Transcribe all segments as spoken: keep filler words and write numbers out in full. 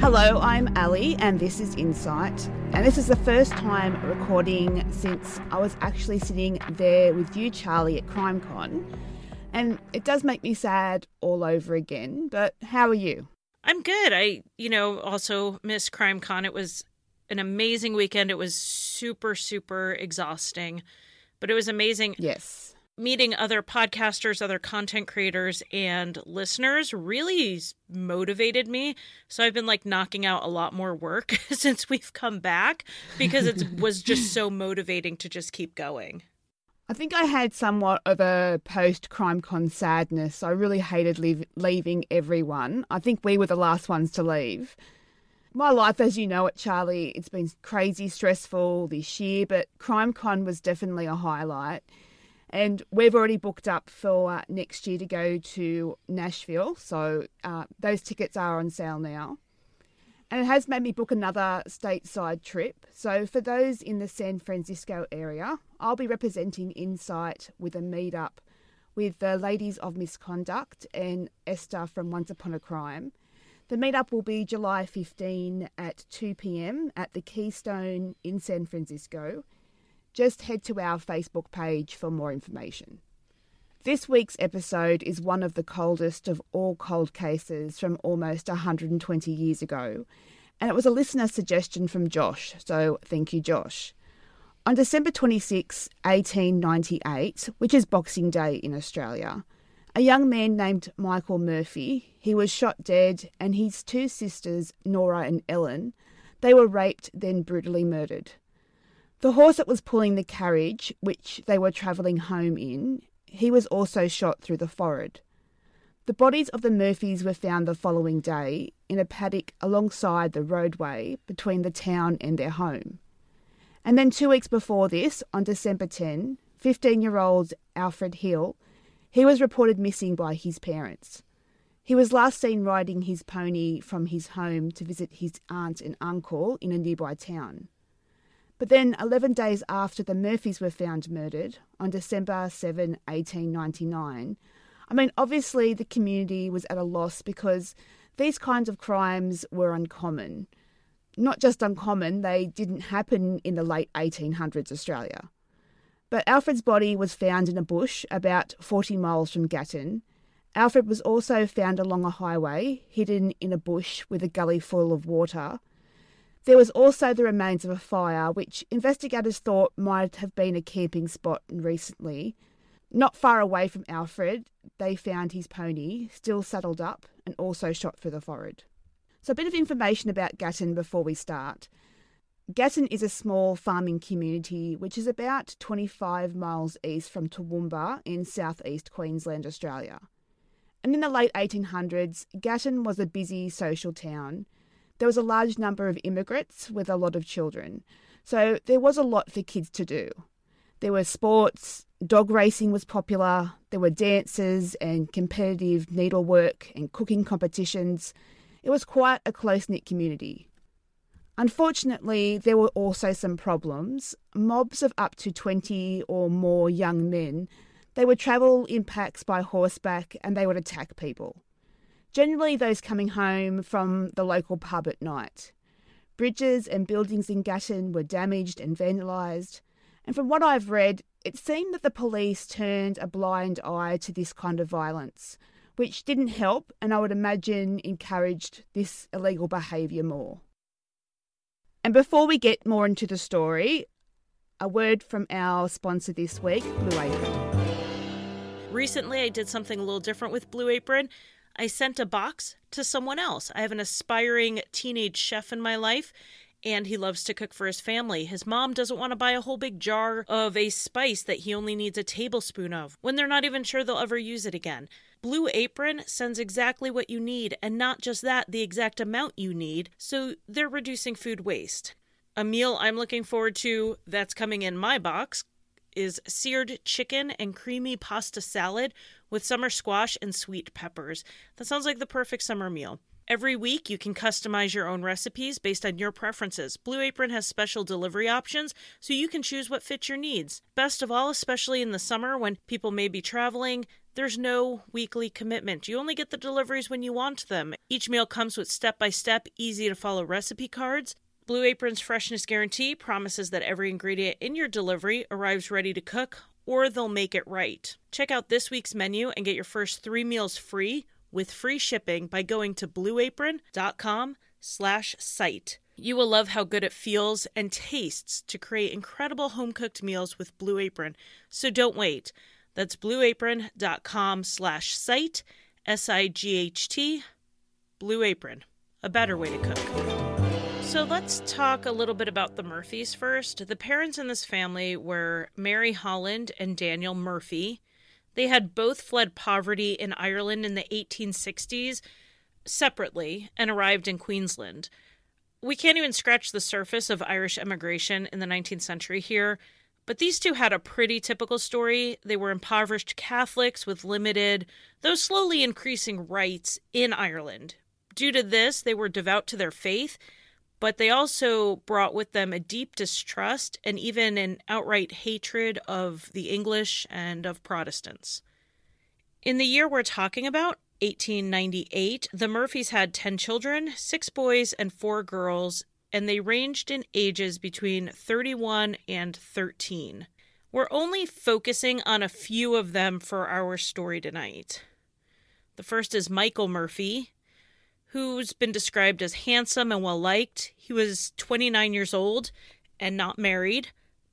Hello, I'm Ali and this is Insight. And this is the first time recording since I was actually sitting there with you, Charlie, at CrimeCon. And it does make me sad all over again, but how are you? I'm good. I, you know, also miss CrimeCon. It was an amazing weekend. It was super, super exhausting, but it was amazing. Yes. Meeting other podcasters, other content creators, and listeners really motivated me. So I've been like knocking out a lot more work since we've come back because it was just so motivating to just keep going. I think I had somewhat of a post-CrimeCon sadness. I really hated leave- leaving everyone. I think we were the last ones to leave. My life, as you know it, Charlie, it's been crazy stressful this year, but CrimeCon was definitely a highlight. And we've already booked up for uh, next year to go to Nashville. So uh, those tickets are on sale now. And it has made me book another stateside trip. So for those in the San Francisco area, I'll be representing Insight with a meetup with the Ladies of Misconduct and Esther from Once Upon a Crime. The meetup will be July fifteenth at two p.m. at the Keystone in San Francisco. Just head to our Facebook page for more information. This week's episode is one of the coldest of all cold cases from almost one hundred twenty years ago, and it was a listener suggestion from Josh, so thank you, Josh. On December twenty-sixth, eighteen ninety-eight, which is Boxing Day in Australia, a young man named Michael Murphy, he was shot dead, and his two sisters, Nora and Ellen, they were raped, then brutally murdered. The horse that was pulling the carriage, which they were travelling home in, he was also shot through the forehead. The bodies of the Murphys were found the following day in a paddock alongside the roadway between the town and their home. And then two weeks before this, on December tenth, fifteen-year-old Alfred Hill, he was reported missing by his parents. He was last seen riding his pony from his home to visit his aunt and uncle in a nearby town. But then, eleven days after the Murphys were found murdered, on December seventh, eighteen ninety-nine, I mean, obviously the community was at a loss because these kinds of crimes were uncommon. Not just uncommon, they didn't happen in the late eighteen hundreds Australia. But Alfred's body was found in a bush about forty miles from Gatton. Alfred was also found along a highway, hidden in a bush with a gully full of water. There was also the remains of a fire, which investigators thought might have been a camping spot recently. Not far away from Alfred, they found his pony, still saddled up and also shot through the forehead. So a bit of information about Gatton before we start. Gatton is a small farming community which is about twenty-five miles east from Toowoomba in southeast Queensland, Australia. And in the late eighteen hundreds, Gatton was a busy social town. There was a large number of immigrants with a lot of children, so there was a lot for kids to do. There were sports, dog racing was popular, there were dances and competitive needlework and cooking competitions. It was quite a close-knit community. Unfortunately, there were also some problems. Mobs of up to twenty or more young men, they would travel in packs by horseback and they would attack people. Generally those coming home from the local pub at night. Bridges and buildings in Gatton were damaged and vandalised, and from what I've read, it seemed that the police turned a blind eye to this kind of violence, which didn't help and I would imagine encouraged this illegal behaviour more. And before we get more into the story, a word from our sponsor this week, Blue Apron. Recently I did something a little different with Blue Apron. I sent a box to someone else. I have an aspiring teenage chef in my life, and he loves to cook for his family. His mom doesn't want to buy a whole big jar of a spice that he only needs a tablespoon of when they're not even sure they'll ever use it again. Blue Apron sends exactly what you need, and not just that, the exact amount you need, so they're reducing food waste. A meal I'm looking forward to that's coming in my box is seared chicken and creamy pasta salad with summer squash and sweet peppers. That sounds like the perfect summer meal. Every week, you can customize your own recipes based on your preferences. Blue Apron has special delivery options, so you can choose what fits your needs. Best of all, especially in the summer when people may be traveling, There's no weekly commitment. You only get the deliveries when you want them. Each meal comes with step-by-step, easy-to-follow recipe cards. Blue Apron's freshness guarantee promises that every ingredient in your delivery arrives ready to cook, or they'll make it right. Check out this week's menu and get your first three meals free with free shipping by going to blueapron.com slash site. You will love how good it feels and tastes to create incredible home-cooked meals with Blue Apron. So don't wait. That's blueapron.com slash site, S I G H T, Blue Apron, a better way to cook. So let's talk a little bit about the Murphys first. The parents in this family were Mary Holland and Daniel Murphy. They had both fled poverty in Ireland in the eighteen sixties separately and arrived in Queensland. We can't even scratch the surface of Irish immigration in the nineteenth century here, but these two had a pretty typical story. They were impoverished Catholics with limited, though slowly increasing, rights in Ireland. Due to this, they were devout to their faith, but they also brought with them a deep distrust and even an outright hatred of the English and of Protestants. In the year we're talking about, eighteen ninety-eight, the Murphys had ten children, six boys and four girls, and they ranged in ages between thirty-one and thirteen. We're only focusing on a few of them for our story tonight. The first is Michael Murphy, who's been described as handsome and well-liked. He was twenty-nine years old and not married.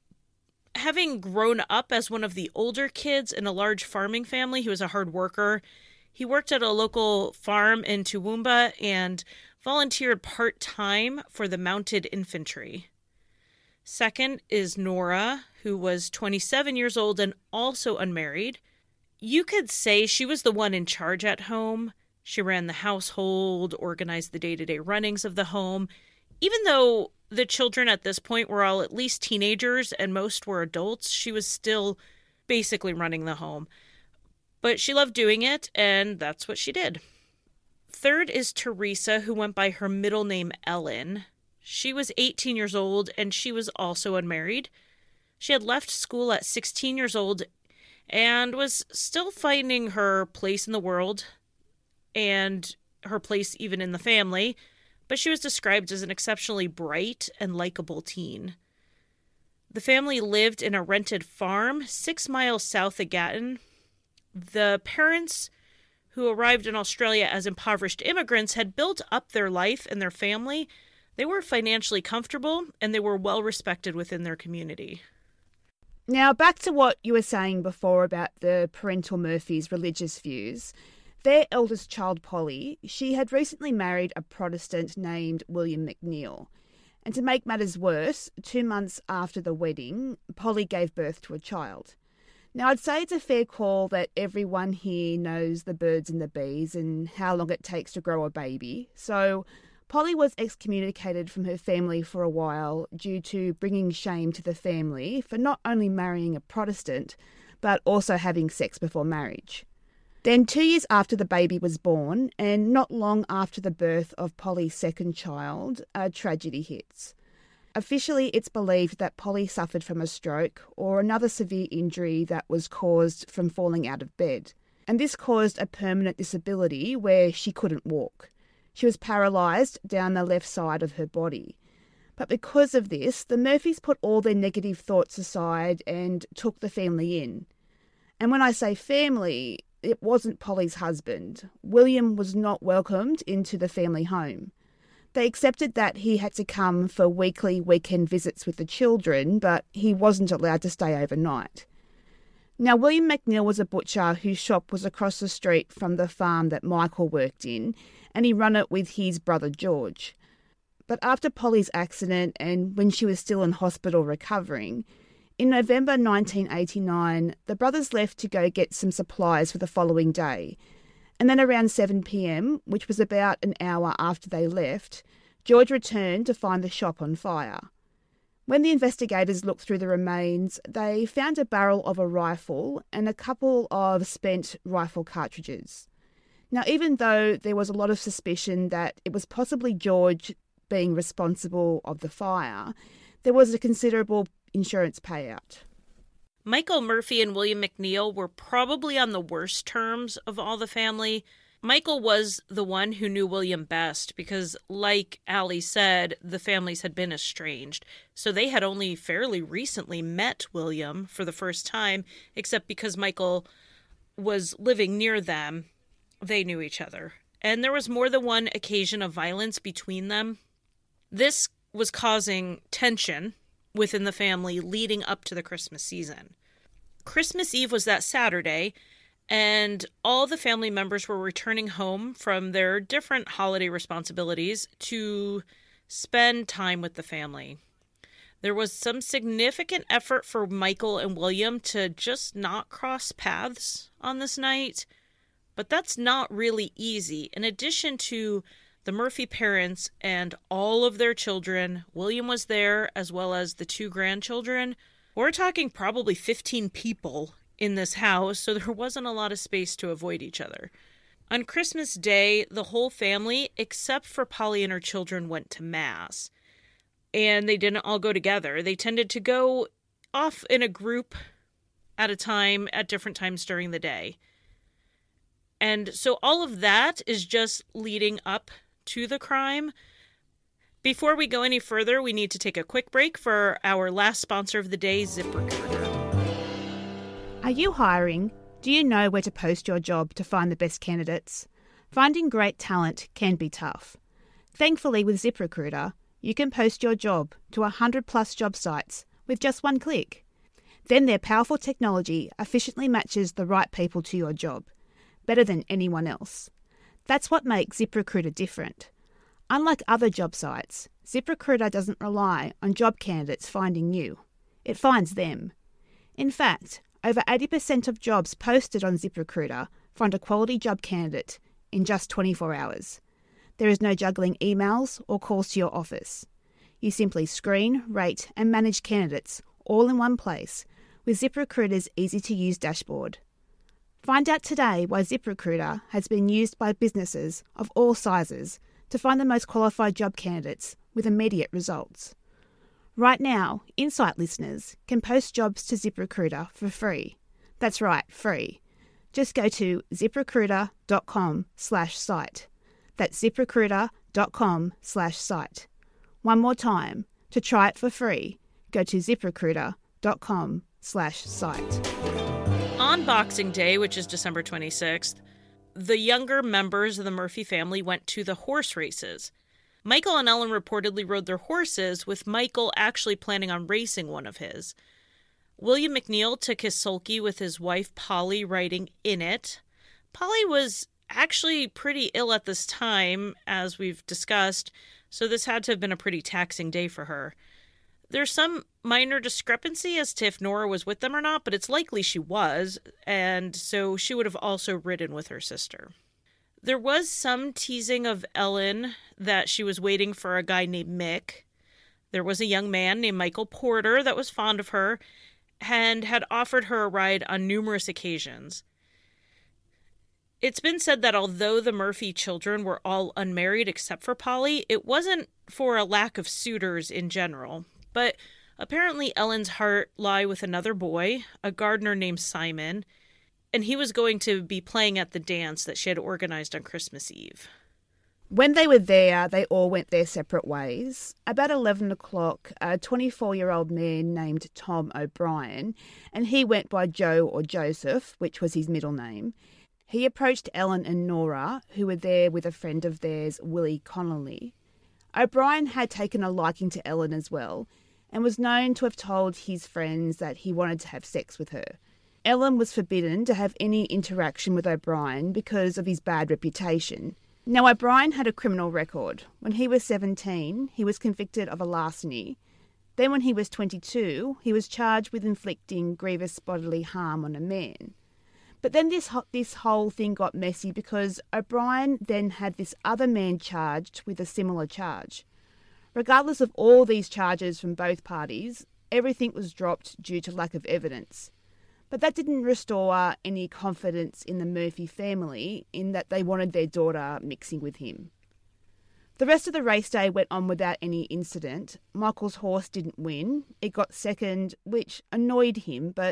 Having grown up as one of the older kids in a large farming family, he was a hard worker. He worked at a local farm in Toowoomba and volunteered part-time for the mounted infantry. Second is Nora, who was twenty-seven years old and also unmarried. You could say she was the one in charge at home. She ran the household, organized the day-to-day runnings of the home. Even though the children at this point were all at least teenagers and most were adults, she was still basically running the home. But she loved doing it, and that's what she did. Third is Teresa, who went by her middle name Ellen. She was eighteen years old, and she was also unmarried. She had left school at sixteen years old and was still finding her place in the world and her place even in the family, but she was described as an exceptionally bright and likable teen. The family lived in a rented farm six miles south of Gatton. The parents, who arrived in Australia as impoverished immigrants, had built up their life and their family. They were financially comfortable, and they were well respected within their community. Now, back to what you were saying before about the parental Murphys' religious views. Their eldest child, Polly, she had recently married a Protestant named William McNeil. And to make matters worse, two months after the wedding, Polly gave birth to a child. Now, I'd say it's a fair call that everyone here knows the birds and the bees and how long it takes to grow a baby. So Polly was excommunicated from her family for a while due to bringing shame to the family for not only marrying a Protestant, but also having sex before marriage. Then two years after the baby was born, and not long after the birth of Polly's second child, a tragedy hits. Officially, it's believed that Polly suffered from a stroke or another severe injury that was caused from falling out of bed. And this caused a permanent disability where she couldn't walk. She was paralysed down the left side of her body. But because of this, the Murphys put all their negative thoughts aside and took the family in. And when I say family, it wasn't Polly's husband. William was not welcomed into the family home. They accepted that he had to come for weekly weekend visits with the children, but he wasn't allowed to stay overnight. Now, William McNeil was a butcher whose shop was across the street from the farm that Michael worked in, and he ran it with his brother George. But after Polly's accident and when she was still in hospital recovering, in November nineteen eighty-nine, the brothers left to go get some supplies for the following day. And then around seven p.m, which was about an hour after they left, George returned to find the shop on fire. When the investigators looked through the remains, they found a barrel of a rifle and a couple of spent rifle cartridges. Now, even though there was a lot of suspicion that it was possibly George being responsible of the fire, there was a considerable insurance payout. Michael Murphy and William McNeil were probably on the worst terms of all the family. Michael was the one who knew William best because, like Allie said, the families had been estranged. So they had only fairly recently met William for the first time, except because Michael was living near them, they knew each other. And there was more than one occasion of violence between them. This was causing tension within the family leading up to the Christmas season. Christmas Eve was that Saturday, and all the family members were returning home from their different holiday responsibilities to spend time with the family. There was some significant effort for Michael and William to just not cross paths on this night, but that's not really easy. In addition to the Murphy parents and all of their children, William was there as well as the two grandchildren. We're talking probably fifteen people in this house, so there wasn't a lot of space to avoid each other. On Christmas Day, the whole family, except for Polly and her children, went to Mass. And they didn't all go together. They tended to go off in a group at a time at different times during the day. And so all of that is just leading up to the crime. Before we go any further, we need to take a quick break for our last sponsor of the day, ZipRecruiter. Are you hiring? Do you know where to post your job to find the best candidates? Finding great talent can be tough. Thankfully, with ZipRecruiter, you can post your job to one hundred plus job sites with just one click. Then their powerful technology efficiently matches the right people to your job, better than anyone else. That's what makes ZipRecruiter different. Unlike other job sites, ZipRecruiter doesn't rely on job candidates finding you. It finds them. In fact, over eighty percent of jobs posted on ZipRecruiter find a quality job candidate in just twenty-four hours. There is no juggling emails or calls to your office. You simply screen, rate, and manage candidates all in one place with ZipRecruiter's easy-to-use dashboard. Find out today why ZipRecruiter has been used by businesses of all sizes to find the most qualified job candidates with immediate results. Right now, Insight listeners can post jobs to ZipRecruiter for free. That's right, free. Just go to ziprecruiter.com slash site. That's ziprecruiter.com slash site. One more time, to try it for free, go to ziprecruiter.com slash site. On Boxing Day, which is December twenty-sixth, the younger members of the Murphy family went to the horse races. Michael and Ellen reportedly rode their horses, with Michael actually planning on racing one of his. William McNeil took his sulky with his wife Polly riding in it. Polly was actually pretty ill at this time, as we've discussed, so this had to have been a pretty taxing day for her. There's some minor discrepancy as to if Nora was with them or not, but it's likely she was, and so she would have also ridden with her sister. There was some teasing of Ellen that she was waiting for a guy named Mick. There was a young man named Michael Porter that was fond of her and had offered her a ride on numerous occasions. It's been said that although the Murphy children were all unmarried except for Polly, it wasn't for a lack of suitors in general. But apparently Ellen's heart lay with another boy, a gardener named Simon, and he was going to be playing at the dance that she had organized on Christmas Eve. When they were there, they all went their separate ways. About eleven o'clock, a twenty-four-year-old man named Tom O'Brien, and he went by Joe or Joseph, which was his middle name, he approached Ellen and Nora, who were there with a friend of theirs, Willie Connolly. O'Brien had taken a liking to Ellen as well, and was known to have told his friends that he wanted to have sex with her. Ellen was forbidden to have any interaction with O'Brien because of his bad reputation. Now, O'Brien had a criminal record. When he was seventeen, he was convicted of a larceny. Then when he was twenty-two, he was charged with inflicting grievous bodily harm on a man. But then this ho- this whole thing got messy because O'Brien then had this other man charged with a similar charge. Regardless of all these charges from both parties, everything was dropped due to lack of evidence. But that didn't restore any confidence in the Murphy family in that they wanted their daughter mixing with him. The rest of the race day went on without any incident. Michael's horse didn't win. It got second, which annoyed him, but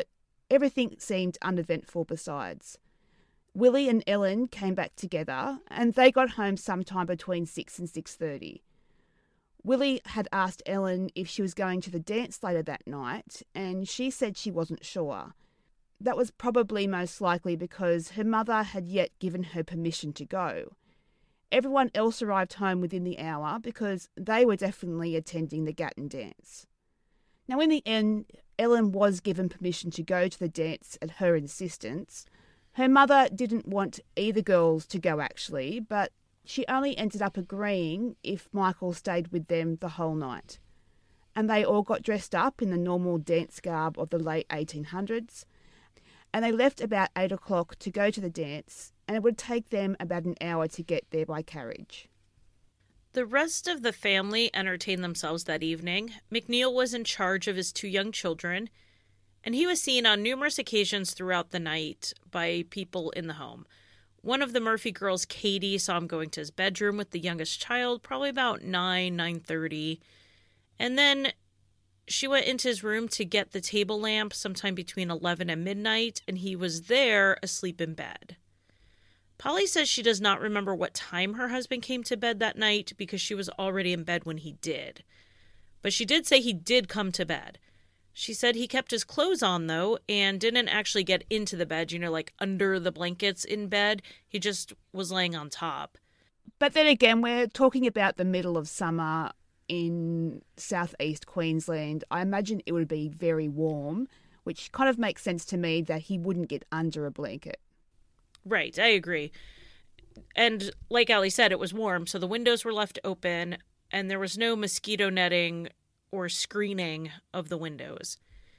everything seemed uneventful besides. Willie and Ellen came back together and they got home sometime between six and six thirty. Willie had asked Ellen if she was going to the dance later that night, and she said she wasn't sure. That was probably most likely because her mother had yet given her permission to go. Everyone else arrived home within the hour because they were definitely attending the Gatton dance. Now, in the end, Ellen was given permission to go to the dance at her insistence. Her mother didn't want either girls to go actually, but she only ended up agreeing if Michael stayed with them the whole night. And they all got dressed up in the normal dance garb of the late eighteen hundreds, and they left about eight o'clock to go to the dance, and it would take them about an hour to get there by carriage. The rest of the family entertained themselves that evening. McNeil was in charge of his two young children, and he was seen on numerous occasions throughout the night by people in the home. One of the Murphy girls, Katie, saw him going to his bedroom with the youngest child, probably about nine, nine thirty. And then she went into his room to get the table lamp sometime between eleven and midnight, and he was there asleep in bed. Polly says she does not remember what time her husband came to bed that night because she was already in bed when he did. But she did say he did come to bed. She said he kept his clothes on, though, and didn't actually get into the bed, you know, like under the blankets in bed. He just was laying on top. But then again, we're talking about the middle of summer in southeast Queensland. I imagine it would be very warm, which kind of makes sense to me that he wouldn't get under a blanket. Right, I agree. And like Ali said, it was warm, so the windows were left open, and there was no mosquito netting or screening of the windows.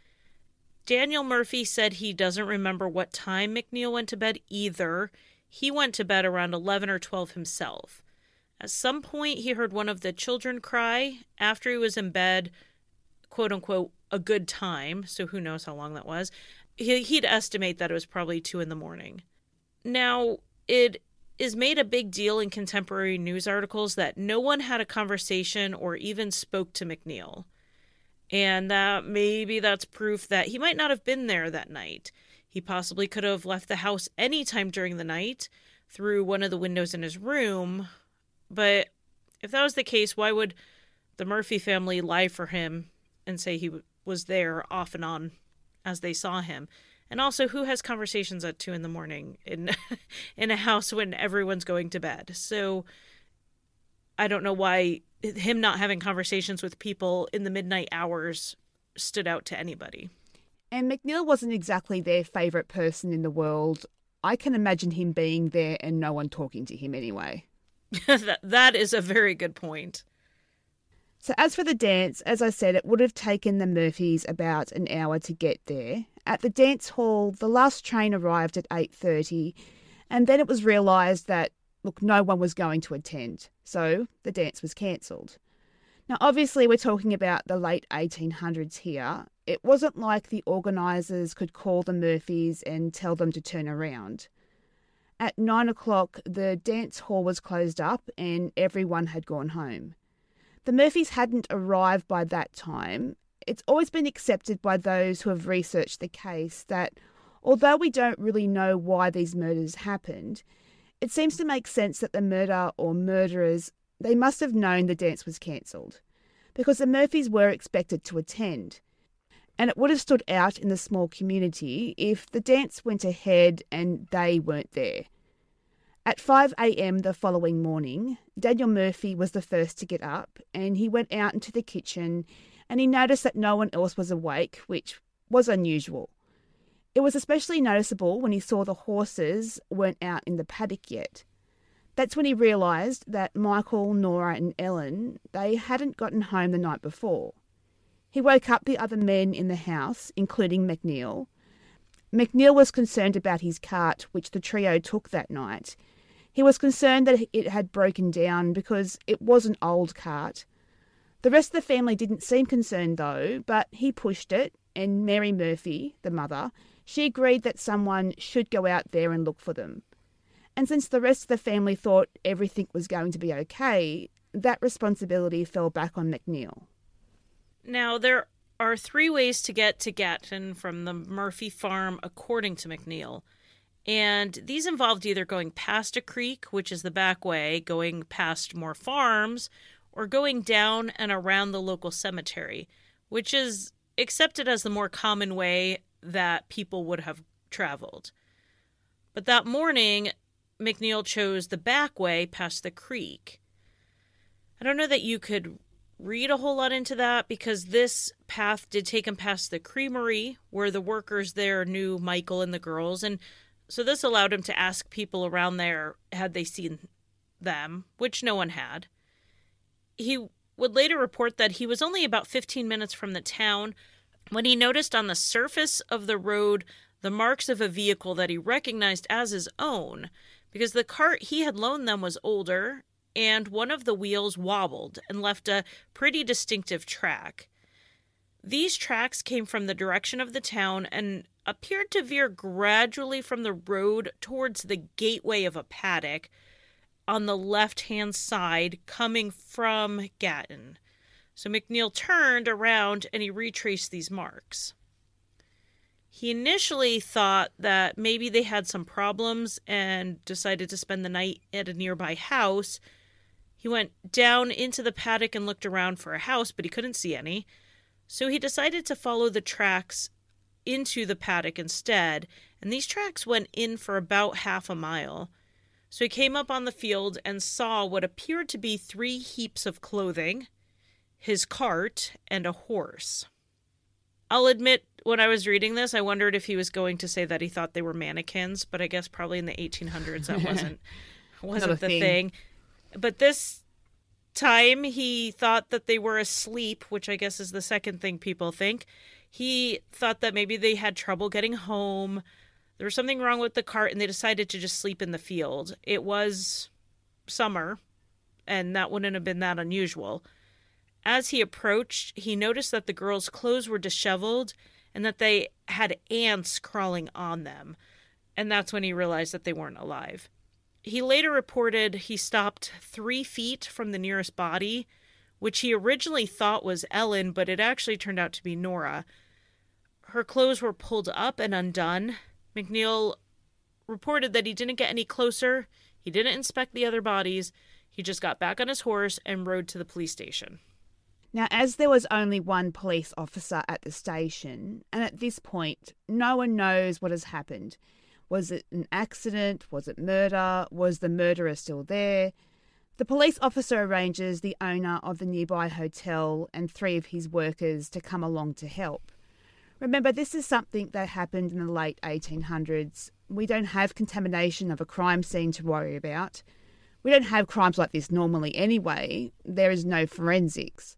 Daniel Murphy said he doesn't remember what time McNeil went to bed either. He went to bed around eleven or twelve himself. At some point, he heard one of the children cry after he was in bed, quote unquote, a good time, so who knows how long that was. He, he'd estimate that it was probably two in the morning. Now, it is made a big deal in contemporary news articles that no one had a conversation or even spoke to McNeil. And that maybe that's proof that he might not have been there that night. He possibly could have left the house anytime during the night through one of the windows in his room. But if that was the case, why would the Murphy family lie for him and say he was there off and on as they saw him? And also, who has conversations at two in the morning in in a house when everyone's going to bed? So I don't know why him not having conversations with people in the midnight hours stood out to anybody. And McNeil wasn't exactly their favourite person in the world. I can imagine him being there and no one talking to him anyway. that, that is a very good point. So as for the dance, as I said, it would have taken the Murphys about an hour to get there. At the dance hall, the last train arrived at eight thirty, and then it was realised that, look, no one was going to attend, so the dance was cancelled. Now, obviously, we're talking about the late eighteen hundreds here. It wasn't like the organisers could call the Murphys and tell them to turn around. At nine o'clock, the dance hall was closed up and everyone had gone home. The Murphys hadn't arrived by that time. It's always been accepted by those who have researched the case that although we don't really know why these murders happened, it seems to make sense that the murder or murderers, they must have known the dance was cancelled, because the Murphys were expected to attend. And it would have stood out in the small community if the dance went ahead and they weren't there. At five a.m. the following morning, Daniel Murphy was the first to get up, and he went out into the kitchen and he noticed that no one else was awake, which was unusual. It was especially noticeable when he saw the horses weren't out in the paddock yet. That's when he realised that Michael, Nora and Ellen, they hadn't gotten home the night before. He woke up the other men in the house, including McNeil. McNeil was concerned about his cart, which the trio took that night. He was concerned that it had broken down because it was an old cart. The rest of the family didn't seem concerned though, but he pushed it, and Mary Murphy, the mother, she agreed that someone should go out there and look for them. And since the rest of the family thought everything was going to be okay, that responsibility fell back on McNeil. Now, there are three ways to get to Gatton from the Murphy farm, according to McNeil. And these involved either going past a creek, which is the back way, going past more farms, or going down and around the local cemetery, which is accepted as the more common way that people would have traveled. But that morning, McNeil chose the back way past the creek. I don't know that you could read a whole lot into that, because this path did take him past the creamery, where the workers there knew Michael and the girls, and so this allowed him to ask people around there had they seen them, which no one had. He would later report that he was only about fifteen minutes from the town when he noticed on the surface of the road the marks of a vehicle that he recognized as his own, because the cart he had loaned them was older, and one of the wheels wobbled and left a pretty distinctive track. These tracks came from the direction of the town and appeared to veer gradually from the road towards the gateway of a paddock on the left-hand side coming from Gatton. So McNeil turned around and he retraced these marks. He initially thought that maybe they had some problems and decided to spend the night at a nearby house. He went down into the paddock and looked around for a house, but he couldn't see any. So he decided to follow the tracks into the paddock instead, and these tracks went in for about half a mile. So he came up on the field and saw what appeared to be three heaps of clothing, his cart, and a horse. I'll admit, when I was reading this, I wondered if he was going to say that he thought they were mannequins, but I guess probably in the eighteen hundreds that wasn't, wasn't the thing. thing. But this time he thought that they were asleep, which I guess is the second thing people think. He thought that maybe they had trouble getting home. There was something wrong with the cart, and they decided to just sleep in the field. It was summer, and that wouldn't have been that unusual. As he approached, he noticed that the girls' clothes were disheveled and that they had ants crawling on them. And that's when he realized that they weren't alive. He later reported he stopped three feet from the nearest body, which he originally thought was Ellen, but it actually turned out to be Nora. Her clothes were pulled up and undone. McNeil reported that he didn't get any closer. He didn't inspect the other bodies. He just got back on his horse and rode to the police station. Now, as there was only one police officer at the station, and at this point, no one knows what has happened. Was it an accident? Was it murder? Was the murderer still there? The police officer arranges the owner of the nearby hotel and three of his workers to come along to help. Remember, this is something that happened in the late eighteen hundreds. We don't have contamination of a crime scene to worry about. We don't have crimes like this normally anyway. There is no forensics.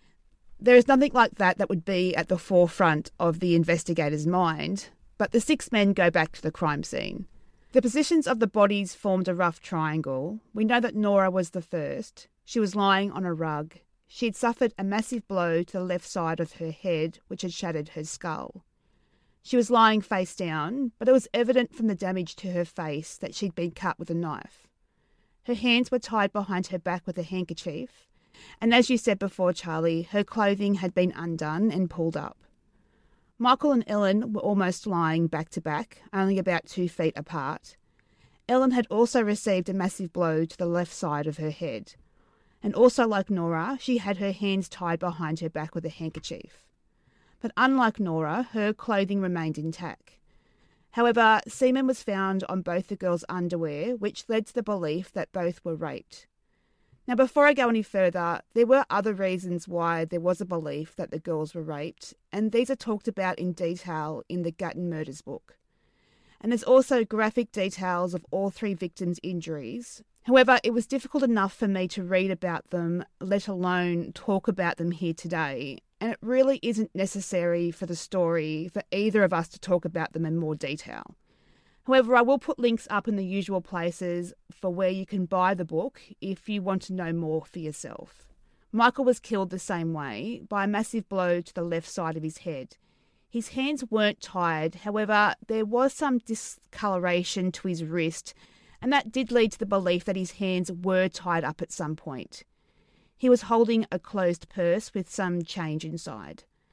There is nothing like that that would be at the forefront of the investigator's mind, but the six men go back to the crime scene. The positions of the bodies formed a rough triangle. We know that Nora was the first. She was lying on a rug. She had suffered a massive blow to the left side of her head, which had shattered her skull. She was lying face down, but it was evident from the damage to her face that she'd been cut with a knife. Her hands were tied behind her back with a handkerchief, and as you said before, Charlie, her clothing had been undone and pulled up. Michael and Ellen were almost lying back to back, only about two feet apart. Ellen had also received a massive blow to the left side of her head. And also like Nora, she had her hands tied behind her back with a handkerchief. But unlike Nora, her clothing remained intact. However, semen was found on both the girls' underwear, which led to the belief that both were raped. Now, before I go any further, there were other reasons why there was a belief that the girls were raped, and these are talked about in detail in the Gatton Murders book. And there's also graphic details of all three victims' injuries. However, it was difficult enough for me to read about them, let alone talk about them here today, and it really isn't necessary for the story for either of us to talk about them in more detail. However, I will put links up in the usual places for where you can buy the book if you want to know more for yourself. Michael was killed the same way, by a massive blow to the left side of his head. His hands weren't tied, however, there was some discoloration to his wrist, and that did lead to the belief that his hands were tied up at some point. He was holding a closed purse with some change inside.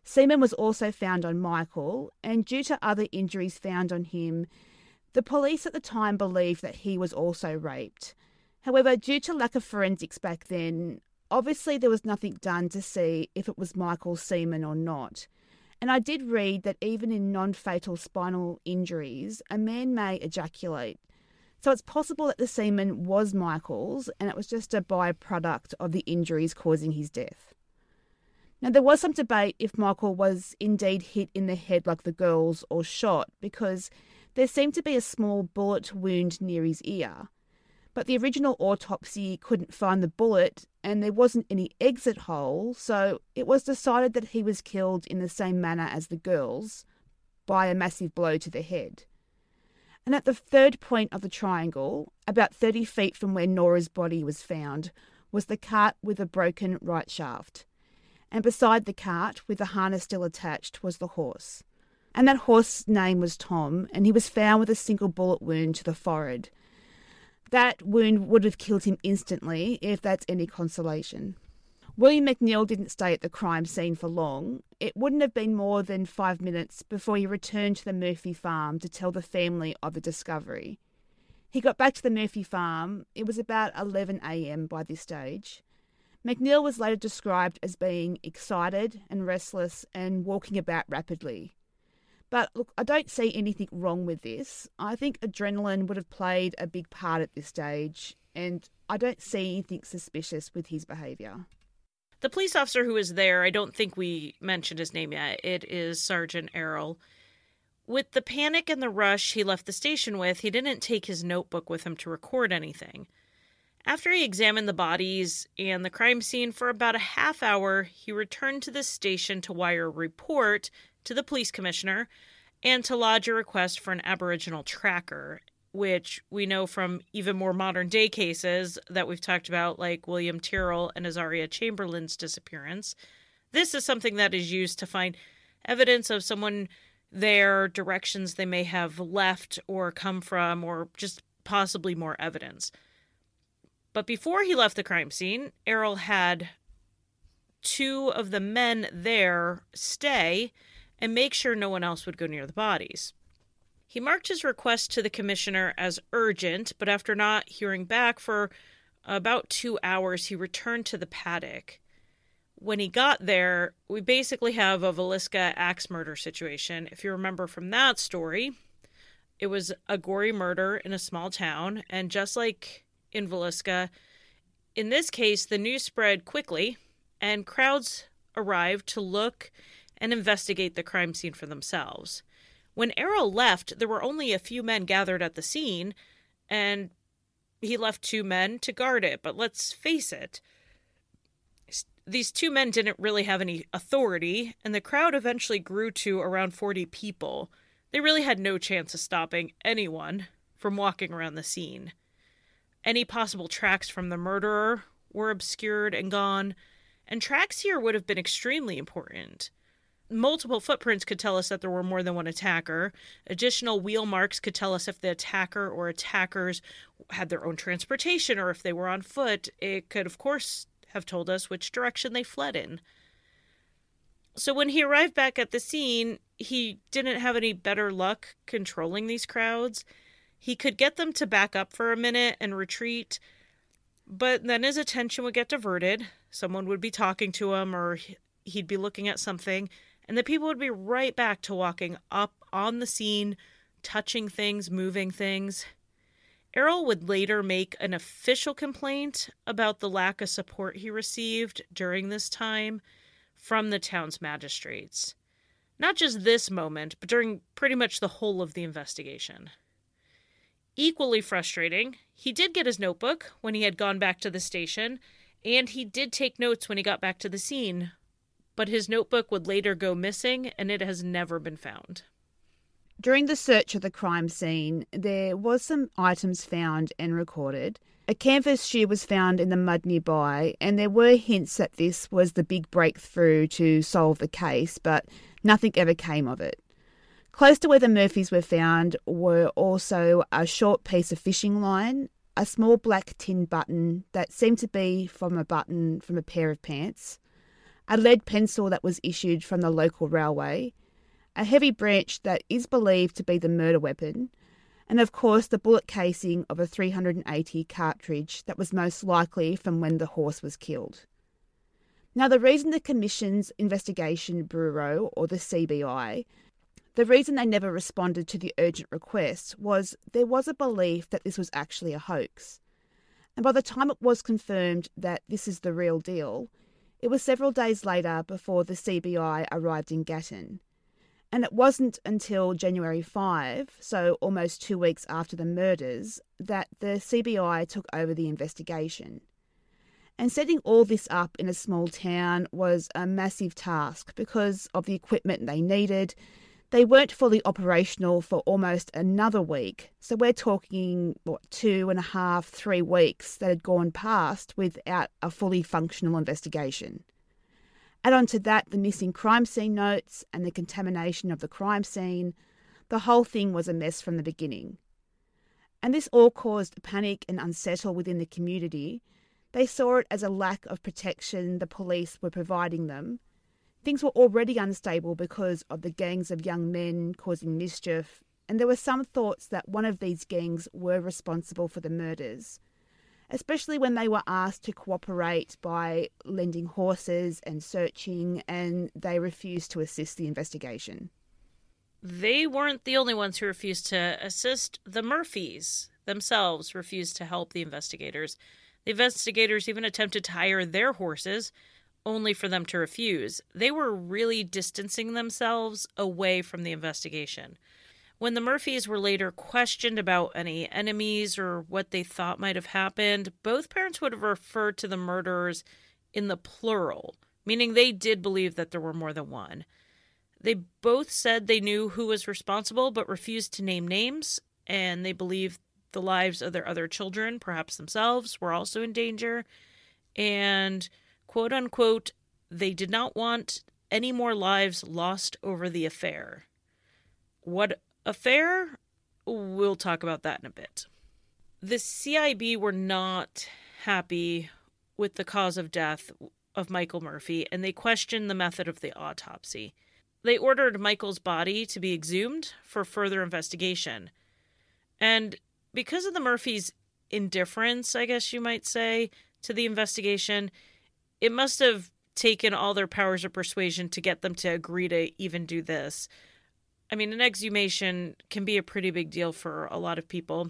Semen was also found on Michael, and due to other injuries found on him, the police at the time believed that he was also raped. However, due to lack of forensics back then, obviously there was nothing done to see if it was Michael's semen or not. And I did read that even in non-fatal spinal injuries, a man may ejaculate. So it's possible that the semen was Michael's and it was just a byproduct of the injuries causing his death. Now, there was some debate if Michael was indeed hit in the head like the girls or shot, because there seemed to be a small bullet wound near his ear. But the original autopsy couldn't find the bullet and there wasn't any exit hole, so it was decided that he was killed in the same manner as the girls, by a massive blow to the head. And at the third point of the triangle, about thirty feet from where Nora's body was found, was the cart with a broken right shaft. And beside the cart, with the harness still attached, was the horse. And that horse's name was Tom, and he was found with a single bullet wound to the forehead. That wound would have killed him instantly, if that's any consolation. William McNeil didn't stay at the crime scene for long. It wouldn't have been more than five minutes before he returned to the Murphy farm to tell the family of the discovery. He got back to the Murphy farm. It was about eleven a.m. by this stage. McNeil was later described as being excited and restless and walking about rapidly. But look, I don't see anything wrong with this. I think adrenaline would have played a big part at this stage, and I don't see anything suspicious with his behaviour. The police officer who was there, I don't think we mentioned his name yet. It is Sergeant Errol. With the panic and the rush he left the station with, he didn't take his notebook with him to record anything. After he examined the bodies and the crime scene for about a half hour, he returned to the station to wire a report to the police commissioner and to lodge a request for an Aboriginal tracker, which we know from even more modern day cases that we've talked about, like William Tyrrell and Azaria Chamberlain's disappearance. This is something that is used to find evidence of someone there, directions they may have left or come from, or just possibly more evidence. But before he left the crime scene, Errol had two of the men there stay and make sure no one else would go near the bodies. He marked his request to the commissioner as urgent, but after not hearing back for about two hours, he returned to the paddock. When he got there, we basically have a Villisca axe murder situation. If you remember from that story, it was a gory murder in a small town, and just like in Villisca, in this case, the news spread quickly, and crowds arrived to look and investigate the crime scene for themselves. When Errol left, there were only a few men gathered at the scene, and he left two men to guard it. But let's face it, these two men didn't really have any authority, and the crowd eventually grew to around forty people. They really had no chance of stopping anyone from walking around the scene. Any possible tracks from the murderer were obscured and gone, and tracks here would have been extremely important. Multiple footprints could tell us that there were more than one attacker. Additional wheel marks could tell us if the attacker or attackers had their own transportation or if they were on foot. It could, of course, have told us which direction they fled in. So when he arrived back at the scene, he didn't have any better luck controlling these crowds. He could get them to back up for a minute and retreat, but then his attention would get diverted. Someone would be talking to him, or he'd be looking at something, and the people would be right back to walking up on the scene, touching things, moving things. Errol would later make an official complaint about the lack of support he received during this time from the town's magistrates. Not just this moment, but during pretty much the whole of the investigation. Equally frustrating, he did get his notebook when he had gone back to the station, and he did take notes when he got back to the scene, but his notebook would later go missing, and it has never been found. During the search of the crime scene, there was some items found and recorded. A canvas shoe was found in the mud nearby, and there were hints that this was the big breakthrough to solve the case, but nothing ever came of it. Close to where the Murphys were found were also a short piece of fishing line, a small black tin button that seemed to be from a button from a pair of pants, a lead pencil that was issued from the local railway, a heavy branch that is believed to be the murder weapon, and of course the bullet casing of a three hundred eighty cartridge that was most likely from when the horse was killed. Now, the reason the Commission's Investigation Bureau, or the C B I, the reason they never responded to the urgent request was there was a belief that this was actually a hoax. And by the time it was confirmed that this is the real deal, it was several days later before the C B I arrived in Gatton. And it wasn't until January fifth, so almost two weeks after the murders, that the C B I took over the investigation. And setting all this up in a small town was a massive task because of the equipment they needed. They weren't fully operational for almost another week. So we're talking, what, two and a half, three weeks that had gone past without a fully functional investigation. Add on to that the missing crime scene notes and the contamination of the crime scene. The whole thing was a mess from the beginning. And this all caused panic and unsettle within the community. They saw it as a lack of protection the police were providing them. Things were already unstable because of the gangs of young men causing mischief, and there were some thoughts that one of these gangs were responsible for the murders, especially when they were asked to cooperate by lending horses and searching, and they refused to assist the investigation. They weren't the only ones who refused to assist. The Murphys themselves refused to help the investigators. The investigators even attempted to hire their horses, only for them to refuse. They were really distancing themselves away from the investigation. When the Murphys were later questioned about any enemies or what they thought might have happened, both parents would have referred to the murderers in the plural, meaning they did believe that there were more than one. They both said they knew who was responsible but refused to name names, and they believed the lives of their other children, perhaps themselves, were also in danger, and quote unquote, they did not want any more lives lost over the affair. What affair? We'll talk about that in a bit. The C I B were not happy with the cause of death of Michael Murphy, and they questioned the method of the autopsy. They ordered Michael's body to be exhumed for further investigation. And because of the Murphys' indifference, I guess you might say, to the investigation, it must have taken all their powers of persuasion to get them to agree to even do this. I mean, an exhumation can be a pretty big deal for a lot of people.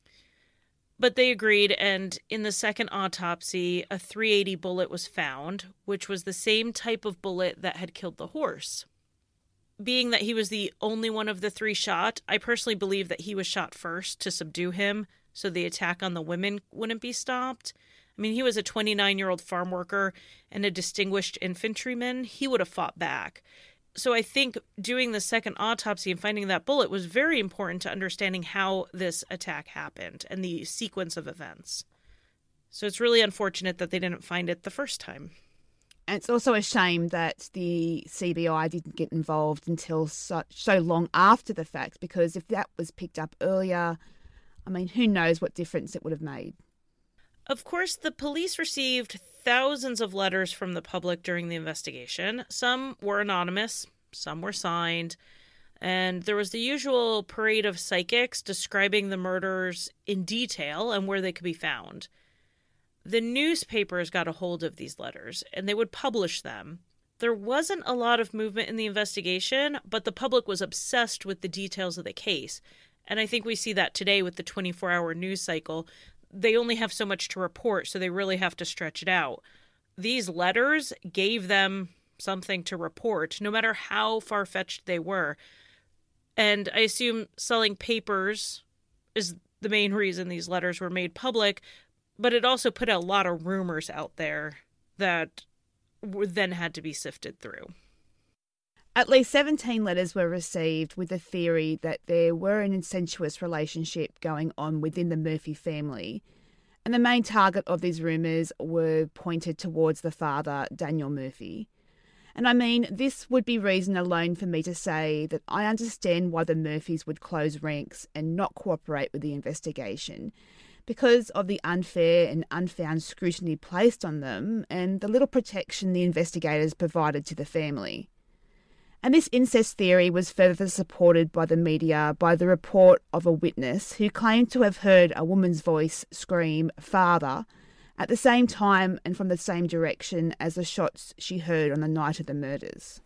But they agreed, and in the second autopsy, a three eighty bullet was found, which was the same type of bullet that had killed the horse. Being that he was the only one of the three shot, I personally believe that he was shot first to subdue him, so the attack on the women wouldn't be stopped. I mean, he was a twenty-nine-year-old farm worker and a distinguished infantryman. He would have fought back. So I think doing the second autopsy and finding that bullet was very important to understanding how this attack happened and the sequence of events. So it's really unfortunate that they didn't find it the first time. And it's also a shame that the C B I didn't get involved until so, so long after the fact, because if that was picked up earlier, I mean, who knows what difference it would have made. Of course, the police received thousands of letters from the public during the investigation. Some were anonymous, some were signed, and there was the usual parade of psychics describing the murders in detail and where they could be found. The newspapers got a hold of these letters, and they would publish them. There wasn't a lot of movement in the investigation, but the public was obsessed with the details of the case. And I think we see that today with the twenty-four hour news cycle. They only have so much to report, so they really have to stretch it out. These letters gave them something to report, no matter how far-fetched they were. And I assume selling papers is the main reason these letters were made public, but it also put a lot of rumors out there that then had to be sifted through. At least seventeen letters were received with the theory that there were an incestuous relationship going on within the Murphy family, and the main target of these rumours were pointed towards the father, Daniel Murphy. And I mean, this would be reason alone for me to say that I understand why the Murphys would close ranks and not cooperate with the investigation, because of the unfair and unfound scrutiny placed on them and the little protection the investigators provided to the family. And this incest theory was further supported by the media by the report of a witness who claimed to have heard a woman's voice scream, "Father," at the same time and from the same direction as the shots she heard on the night of the murders.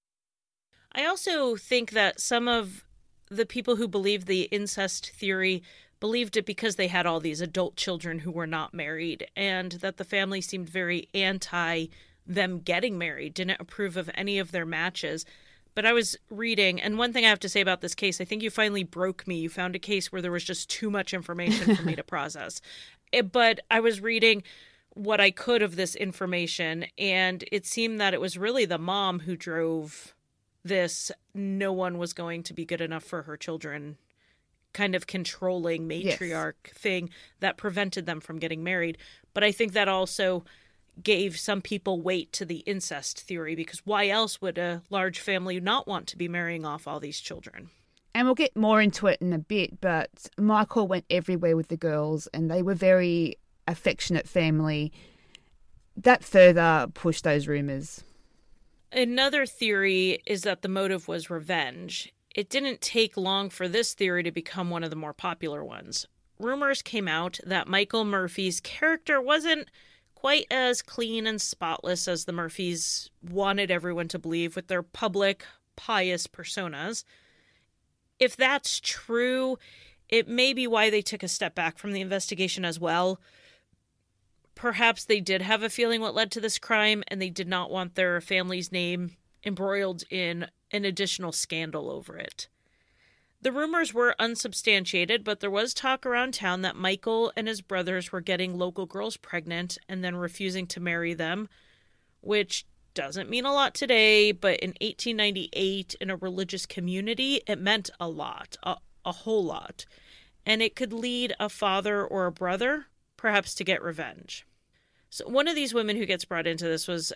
I also think that some of the people who believed the incest theory believed it because they had all these adult children who were not married, and that the family seemed very anti them getting married, didn't approve of any of their matches. But I was reading, and one thing I have to say about this case, I think you finally broke me. You found a case where there was just too much information for me to process. It, but I was reading what I could of this information, and it seemed that it was really the mom who drove this no one was going to be good enough for her children kind of controlling matriarch yes. thing that prevented them from getting married. But I think that also gave some people weight to the incest theory, because why else would a large family not want to be marrying off all these children? And we'll get more into it in a bit, but Michael went everywhere with the girls and they were very affectionate family. That further pushed those rumours. Another theory is that the motive was revenge. It didn't take long for this theory to become one of the more popular ones. Rumors came out that Michael Murphy's character wasn't quite as clean and spotless as the Murphys wanted everyone to believe with their public, pious personas. If that's true, it may be why they took a step back from the investigation as well. Perhaps they did have a feeling what led to this crime, and they did not want their family's name embroiled in an additional scandal over it. The rumors were unsubstantiated, but there was talk around town that Michael and his brothers were getting local girls pregnant and then refusing to marry them, which doesn't mean a lot today, but in eighteen ninety-eight, in a religious community, it meant a lot, a, a whole lot. And it could lead a father or a brother, perhaps, to get revenge. So one of these women who gets brought into this was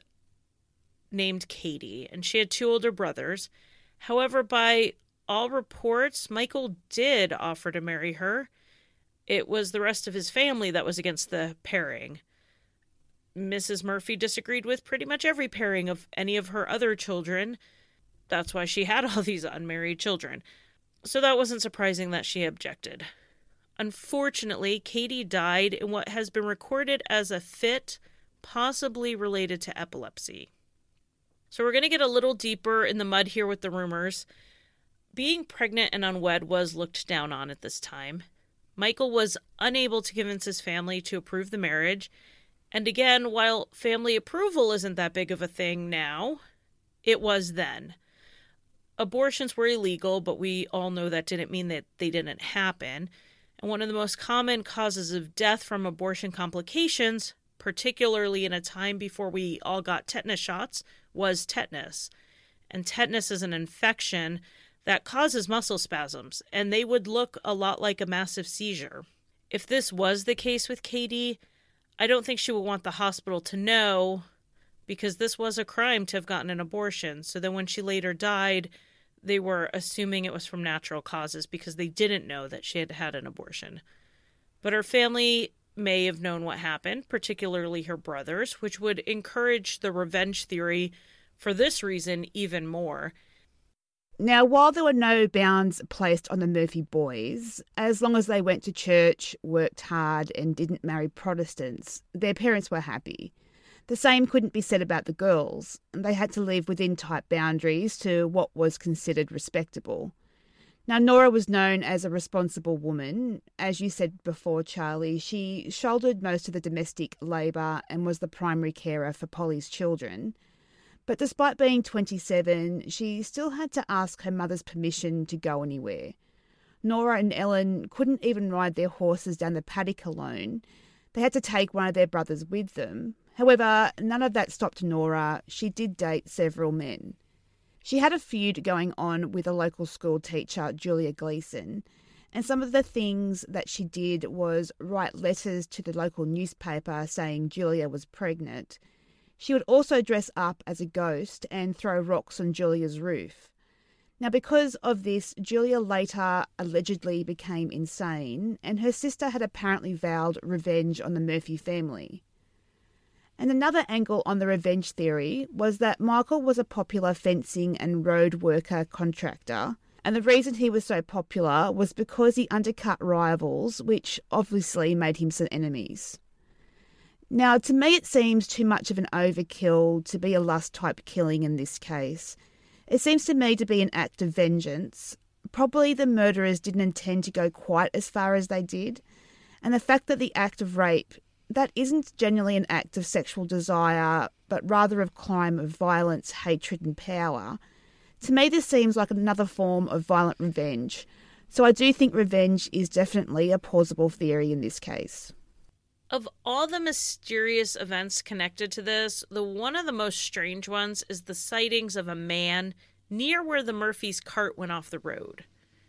named Katie, and she had two older brothers. However, by all reports, Michael did offer to marry her. It was the rest of his family that was against the pairing. Missus Murphy disagreed with pretty much every pairing of any of her other children. That's why she had all these unmarried children. So that wasn't surprising that she objected. Unfortunately, Katie died in what has been recorded as a fit, possibly related to epilepsy. So we're going to get a little deeper in the mud here with the rumors. Being pregnant and unwed was looked down on at this time. Michael was unable to convince his family to approve the marriage. And again, while family approval isn't that big of a thing now, it was then. Abortions were illegal, but we all know that didn't mean that they didn't happen. And one of the most common causes of death from abortion complications, particularly in a time before we all got tetanus shots, was tetanus. And tetanus is an infection that causes muscle spasms, and they would look a lot like a massive seizure. If this was the case with Katie, I don't think she would want the hospital to know, because this was a crime to have gotten an abortion. So then when she later died, they were assuming it was from natural causes because they didn't know that she had had an abortion. But her family may have known what happened, particularly her brothers, which would encourage the revenge theory for this reason even more. Now, while there were no bounds placed on the Murphy boys, as long as they went to church, worked hard, and didn't marry Protestants, their parents were happy. The same couldn't be said about the girls. They had to live within tight boundaries to what was considered respectable. Now, Nora was known as a responsible woman. As you said before, Charlie, she shouldered most of the domestic labour and was the primary carer for Polly's children. But despite being twenty-seven, she still had to ask her mother's permission to go anywhere. Nora and Ellen couldn't even ride their horses down the paddock alone. They had to take one of their brothers with them. However, none of that stopped Nora. She did date several men. She had a feud going on with a local school teacher, Julia Gleason, and some of the things that she did was write letters to the local newspaper saying Julia was pregnant. She would also dress up as a ghost and throw rocks on Julia's roof. Now, because of this, Julia later allegedly became insane, and her sister had apparently vowed revenge on the Murphy family. And another angle on the revenge theory was that Michael was a popular fencing and road worker contractor, and the reason he was so popular was because he undercut rivals, which obviously made him some enemies. Now, to me it seems too much of an overkill to be a lust-type killing in this case. It seems to me to be an act of vengeance. Probably the murderers didn't intend to go quite as far as they did, and the fact that the act of rape, that isn't generally an act of sexual desire, but rather of crime of violence, hatred and power. To me, this seems like another form of violent revenge. So I do think revenge is definitely a plausible theory in this case. Of all the mysterious events connected to this, the one of the most strange ones is the sightings of a man near where the Murphys' cart went off the road.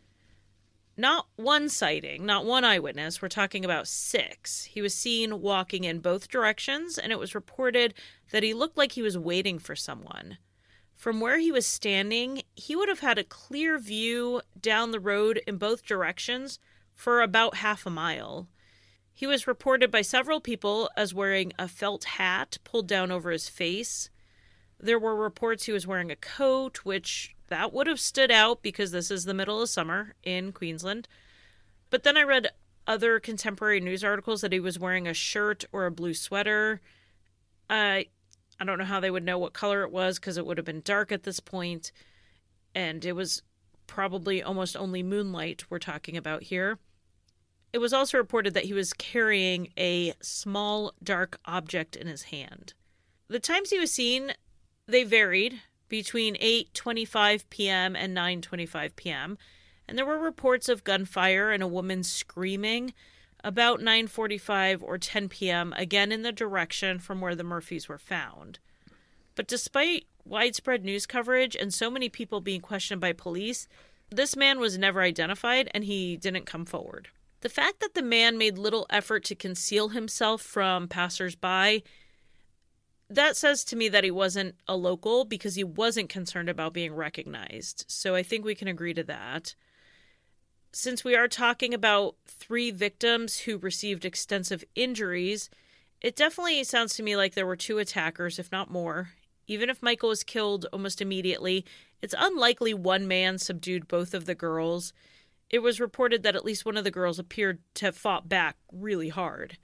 Not one sighting, not one eyewitness, we're talking about six. He was seen walking in both directions, and it was reported that he looked like he was waiting for someone. From where he was standing, he would have had a clear view down the road in both directions for about half a mile. He was reported by several people as wearing a felt hat pulled down over his face. There were reports he was wearing a coat, which that would have stood out because this is the middle of summer in Queensland. But then I read other contemporary news articles that he was wearing a shirt or a blue sweater. I I don't know how they would know what color it was because it would have been dark at this point, and it was probably almost only moonlight we're talking about here. It was also reported that he was carrying a small dark object in his hand. The times he was seen, they varied between eight twenty-five p.m. and nine twenty-five p.m., and there were reports of gunfire and a woman screaming about nine forty-five or ten p.m., again in the direction from where the Murphys were found. But despite widespread news coverage and so many people being questioned by police, this man was never identified and he didn't come forward. The fact that the man made little effort to conceal himself from passersby, that says to me that he wasn't a local because he wasn't concerned about being recognized. So I think we can agree to that. Since we are talking about three victims who received extensive injuries, it definitely sounds to me like there were two attackers, if not more. Even if Michael was killed almost immediately, it's unlikely one man subdued both of the girls. It was reported that at least one of the girls appeared to have fought back really hard.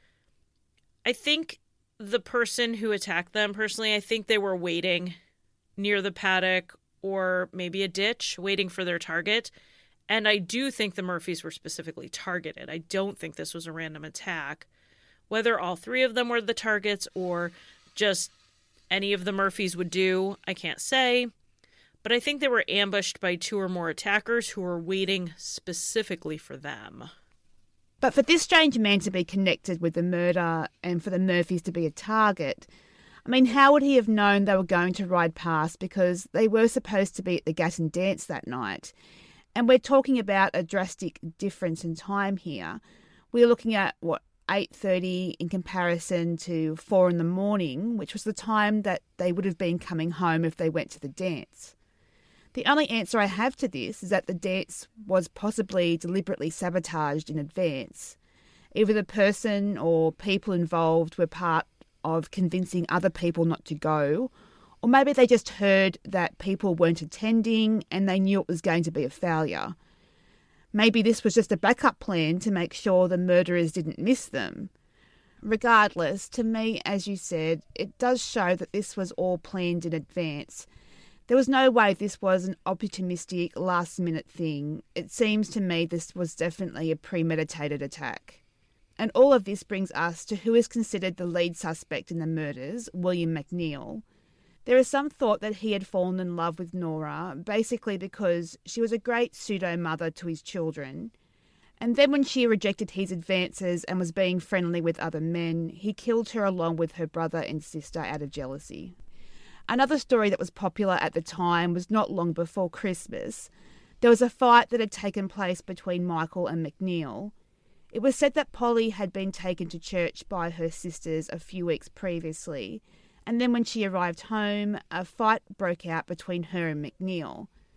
I think the person who attacked them, personally, I think they were waiting near the paddock or maybe a ditch, waiting for their target. And I do think the Murphys were specifically targeted. I don't think this was a random attack. Whether all three of them were the targets or just any of the Murphys would do, I can't say. But I think they were ambushed by two or more attackers who were waiting specifically for them. But for this strange man to be connected with the murder and for the Murphys to be a target, I mean, how would he have known they were going to ride past, because they were supposed to be at the Gatton Dance that night? And we're talking about a drastic difference in time here. We're looking at, what, eight thirty in comparison to four in the morning, which was the time that they would have been coming home if they went to the dance. The only answer I have to this is that the dance was possibly deliberately sabotaged in advance. Either the person or people involved were part of convincing other people not to go, or maybe they just heard that people weren't attending and they knew it was going to be a failure. Maybe this was just a backup plan to make sure the murderers didn't miss them. Regardless, to me, as you said, it does show that this was all planned in advance. There was no way this was an opportunistic, last-minute thing. It seems to me this was definitely a premeditated attack. And all of this brings us to who is considered the lead suspect in the murders, William McNeil. There is some thought that he had fallen in love with Nora, basically because she was a great pseudo-mother to his children. And then when she rejected his advances and was being friendly with other men, he killed her along with her brother and sister out of jealousy. Another story that was popular at the time was not long before Christmas. There was a fight that had taken place between Michael and McNeil. It was said that Polly had been taken to church by her sisters a few weeks previously, and then when she arrived home, a fight broke out between her and McNeil.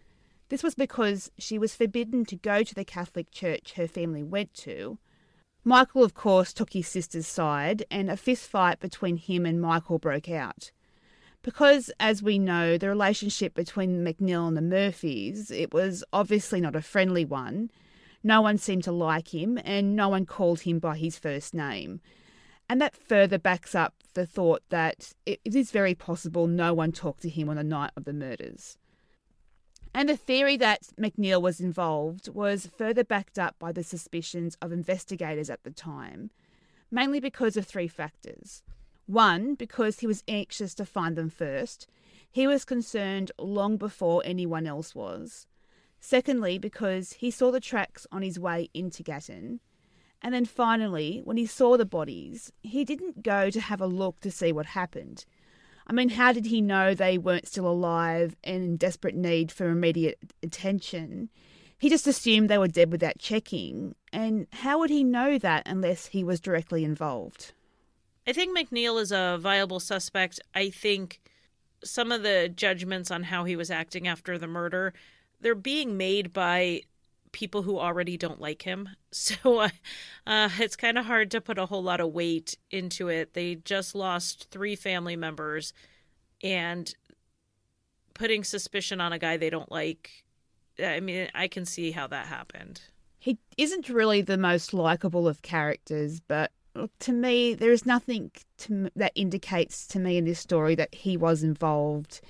This was because she was forbidden to go to the Catholic church her family went to. Michael, of course, took his sister's side, and a fist fight between him and Michael broke out. Because, as we know, the relationship between McNeil and the Murphys, it was obviously not a friendly one. No one seemed to like him, and no one called him by his first name. And that further backs up the thought that it is very possible no one talked to him on the night of the murders. And the theory that McNeil was involved was further backed up by the suspicions of investigators at the time, mainly because of three factors. One, because he was anxious to find them first. He was concerned long before anyone else was. Secondly, because he saw the tracks on his way into Gatton. And then finally, when he saw the bodies, he didn't go to have a look to see what happened. I mean, how did he know they weren't still alive and in desperate need for immediate attention? He just assumed they were dead without checking. And how would he know that unless he was directly involved? I think McNeil is a viable suspect. I think some of the judgments on how he was acting after the murder, they're being made by people who already don't like him. So uh, uh, it's kind of hard to put a whole lot of weight into it. They just lost three family members, and putting suspicion on a guy they don't like, I mean, I can see how that happened. He isn't really the most likable of characters, but to me, there is nothing to, that indicates to me in this story that he was involved.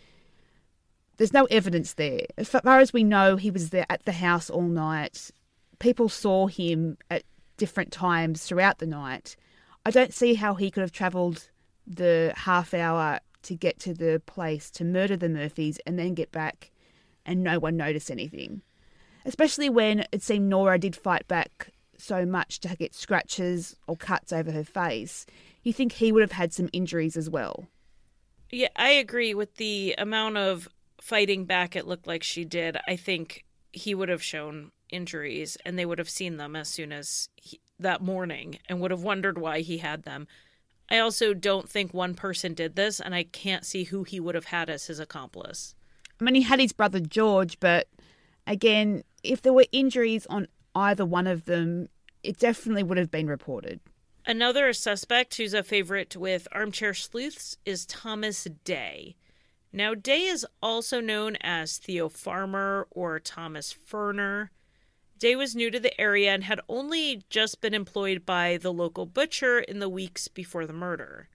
There's no evidence there. As far as we know, he was there at the house all night. People saw him at different times throughout the night. I don't see how he could have travelled the half hour to get to the place to murder the Murphys and then get back and no one noticed anything. Especially when it seemed Nora did fight back so much to get scratches or cuts over her face. You think he would have had some injuries as well. Yeah, I agree with the amount of fighting back it looked like she did. I think he would have shown injuries and they would have seen them as soon as he, that morning, and would have wondered why he had them. I also don't think one person did this, and I can't see who he would have had as his accomplice. I mean, he had his brother George, but again, if there were injuries on either one of them, it definitely would have been reported. Another suspect who's a favorite with Armchair Sleuths is Thomas Day. Now, Day is also known as Theo Farmer or Thomas Ferner. Day was new to the area and had only just been employed by the local butcher in the weeks before the murder.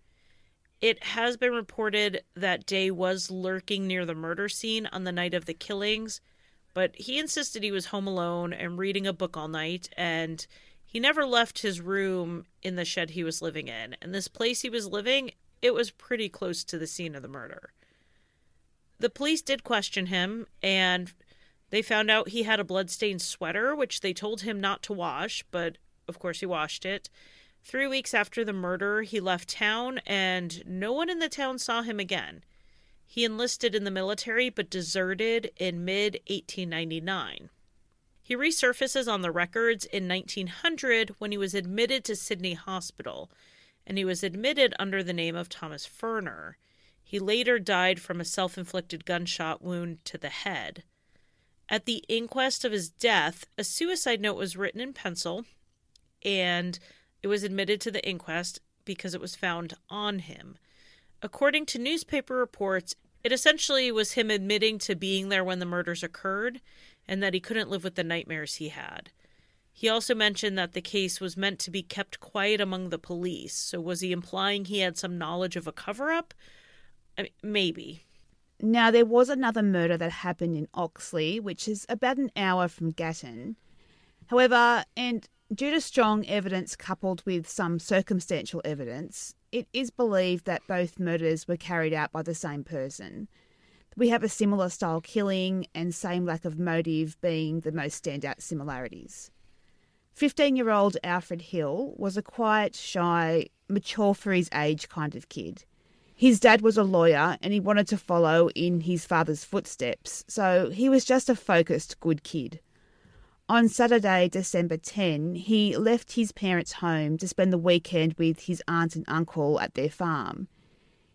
It has been reported that Day was lurking near the murder scene on the night of the killings, but he insisted he was home alone and reading a book all night, and he never left his room in the shed he was living in. And this place he was living, it was pretty close to the scene of the murder. The police did question him, and they found out he had a bloodstained sweater, which they told him not to wash, but of course he washed it. Three weeks after the murder, he left town, and no one in the town saw him again. He enlisted in the military but deserted in mid eighteen ninety-nine. He resurfaces on the records in nineteen hundred when he was admitted to Sydney Hospital, and he was admitted under the name of Thomas Ferner. He later died from a self-inflicted gunshot wound to the head. At the inquest of his death, a suicide note was written in pencil, and it was admitted to the inquest because it was found on him. According to newspaper reports, it essentially was him admitting to being there when the murders occurred and that he couldn't live with the nightmares he had. He also mentioned that the case was meant to be kept quiet among the police. So was he implying he had some knowledge of a cover-up? I mean, maybe. Now, there was another murder that happened in Oxley, which is about an hour from Gatton. However, and due to strong evidence coupled with some circumstantial evidence, it is believed that both murders were carried out by the same person. We have a similar style killing and same lack of motive being the most standout similarities. fifteen-year-old Alfred Hill was a quiet, shy, mature for his age kind of kid. His dad was a lawyer and he wanted to follow in his father's footsteps, so he was just a focused, good kid. On Saturday, December tenth, he left his parents' home to spend the weekend with his aunt and uncle at their farm.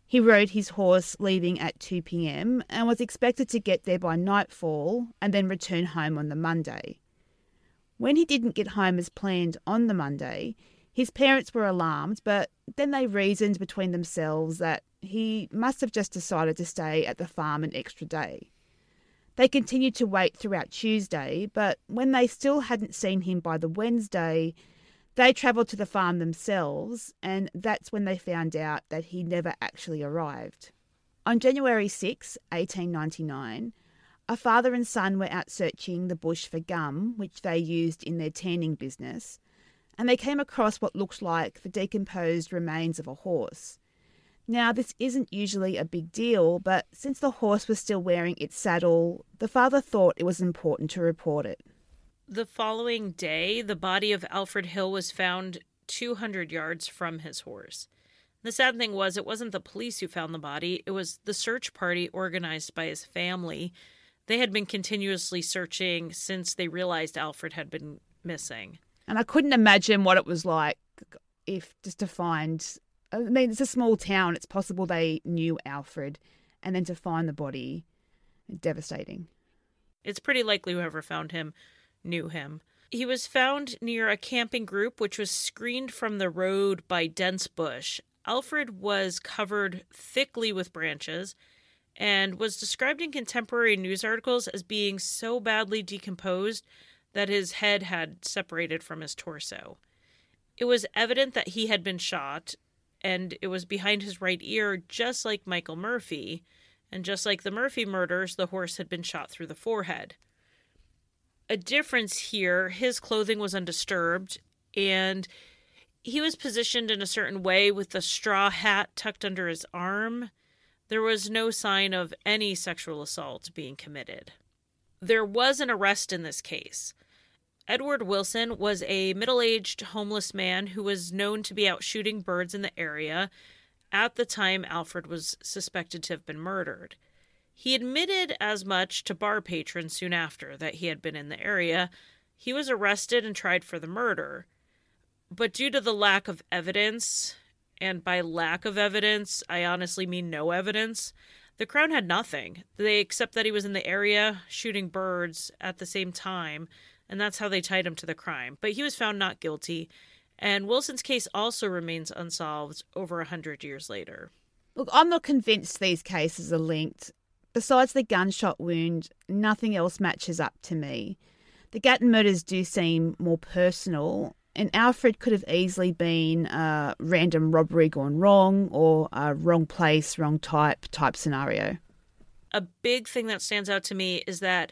He rode his horse leaving at two p.m. and was expected to get there by nightfall and then return home on the Monday. When he didn't get home as planned on the Monday, his parents were alarmed, but then they reasoned between themselves that he must have just decided to stay at the farm an extra day. They continued to wait throughout Tuesday, but when they still hadn't seen him by the Wednesday, they travelled to the farm themselves, and that's when they found out that he never actually arrived. On January sixth, eighteen ninety-nine, a father and son were out searching the bush for gum, which they used in their tanning business, and they came across what looked like the decomposed remains of a horse. Now, this isn't usually a big deal, but since the horse was still wearing its saddle, the father thought it was important to report it. The following day, the body of Alfred Hill was found two hundred yards from his horse. The sad thing was, it wasn't the police who found the body, it was the search party organized by his family. They had been continuously searching since they realized Alfred had been missing. And I couldn't imagine what it was like if just to find... I mean, it's a small town. It's possible they knew Alfred, and then to find the body, devastating. It's pretty likely whoever found him knew him. He was found near a camping group, which was screened from the road by dense bush. Alfred was covered thickly with branches and was described in contemporary news articles as being so badly decomposed that his head had separated from his torso. It was evident that he had been shot, and it was behind his right ear, just like Michael Murphy. And just like the Murphy murders, the horse had been shot through the forehead. A difference here, his clothing was undisturbed, and he was positioned in a certain way with the straw hat tucked under his arm. There was no sign of any sexual assault being committed. There was an arrest in this case. Edward Wilson was a middle-aged homeless man who was known to be out shooting birds in the area at the time Alfred was suspected to have been murdered. He admitted as much to bar patrons soon after that he had been in the area. He was arrested and tried for the murder. But due to the lack of evidence, and by lack of evidence, I honestly mean no evidence, the Crown had nothing. They accept that he was in the area shooting birds at the same time, and that's how they tied him to the crime. But he was found not guilty, and Wilson's case also remains unsolved over a hundred years later. Look, I'm not convinced these cases are linked. Besides the gunshot wound, nothing else matches up to me. The Gatton murders do seem more personal, and Alfred could have easily been a random robbery gone wrong or a wrong place, wrong type type scenario. A big thing that stands out to me is that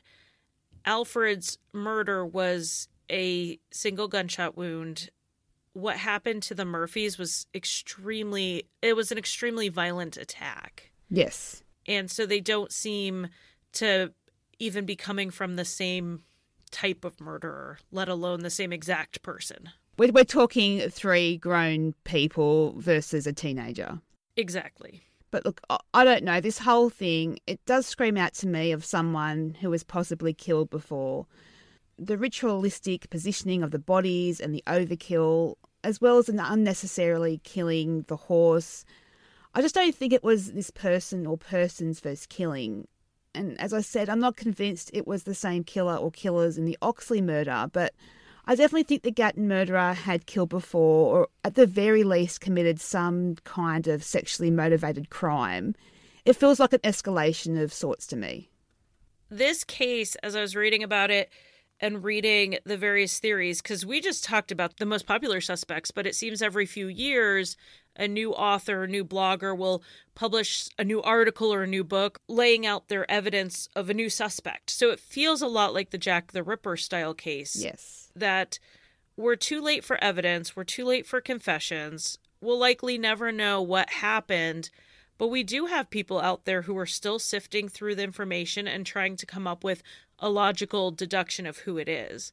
Alfred's murder was a single gunshot wound. What happened to the Murphys was extremely, it was an extremely violent attack. Yes. And so they don't seem to even be coming from the same type of murderer, let alone the same exact person. We're, we're talking three grown people versus a teenager. Exactly. But look, I don't know, this whole thing, it does scream out to me of someone who was possibly killed before. The ritualistic positioning of the bodies and the overkill, as well as an unnecessarily killing the horse. I just don't think it was this person or person's first killing. And as I said, I'm not convinced it was the same killer or killers in the Oxley murder, but I definitely think the Gatton murderer had killed before, or at the very least committed some kind of sexually motivated crime. It feels like an escalation of sorts to me. This case, as I was reading about it and reading the various theories, because we just talked about the most popular suspects, but it seems every few years a new author, a new blogger will publish a new article or a new book laying out their evidence of a new suspect. So it feels a lot like the Jack the Ripper style case. Yes. That we're too late for evidence, we're too late for confessions, we'll likely never know what happened, but we do have people out there who are still sifting through the information and trying to come up with a logical deduction of who it is.